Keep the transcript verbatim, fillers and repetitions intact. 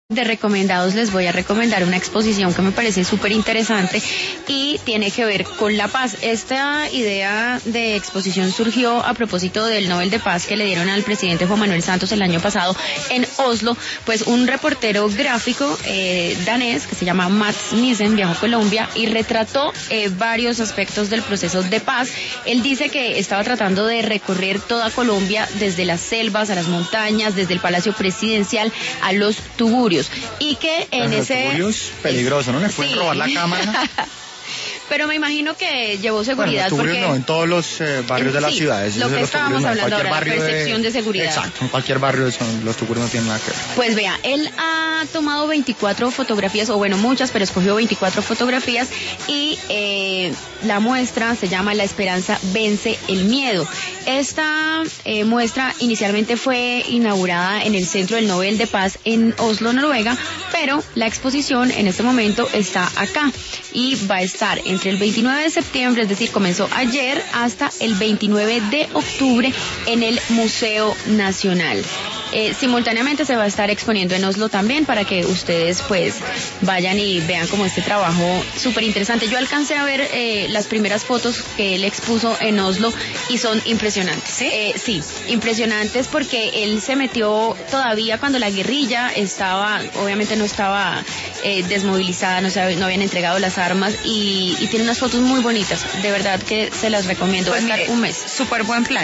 De recomendados les voy a recomendar una exposición que me parece súper interesante y tiene que ver con la paz. Esta idea de exposición surgió a propósito del Nobel de Paz que le dieron al presidente Juan Manuel Santos el año pasado en Oslo. Pues un reportero gráfico eh, danés que se llama Mats Nissen viajó a Colombia y retrató eh, varios aspectos del proceso de paz. Él dice que estaba tratando de recorrer toda Colombia desde las selvas a las montañas, desde el Palacio Presidencial a los tugurios. Y que en Pero ese... tugurios, peligroso, ¿no? ¿Le pueden sí. robar la cámara? Pero me imagino que llevó seguridad. Bueno, los porque no, en todos los eh, barrios en, de las sí, ciudades. Lo que estábamos no, hablando ahora, la percepción de, de seguridad. Exacto, en cualquier barrio son, los tugurios no tienen nada que ver. Pues vea, él ha tomado veinticuatro fotografías, o bueno, muchas, pero escogió veinticuatro fotografías y eh, la muestra se llama La Esperanza Vence el Miedo. Esta eh, muestra inicialmente fue inaugurada en el Centro del Nobel de Paz en Oslo, Noruega, pero la exposición en este momento está acá y va a estar entre el veintinueve de septiembre, es decir, comenzó ayer, hasta el veintinueve de octubre en el Museo Nacional. Eh, simultáneamente se va a estar exponiendo en Oslo también para que ustedes pues vayan y vean como este trabajo súper interesante. Yo alcancé a ver eh, las primeras fotos que él expuso en Oslo y son impresionantes. ¿Sí? Eh, sí, impresionantes porque él se metió todavía cuando la guerrilla estaba, obviamente no estaba eh, desmovilizada, no, se, no habían entregado las armas y, y tiene unas fotos muy bonitas. De verdad que se las recomiendo. Pues va a estar mire, un mes. Súper buen plan.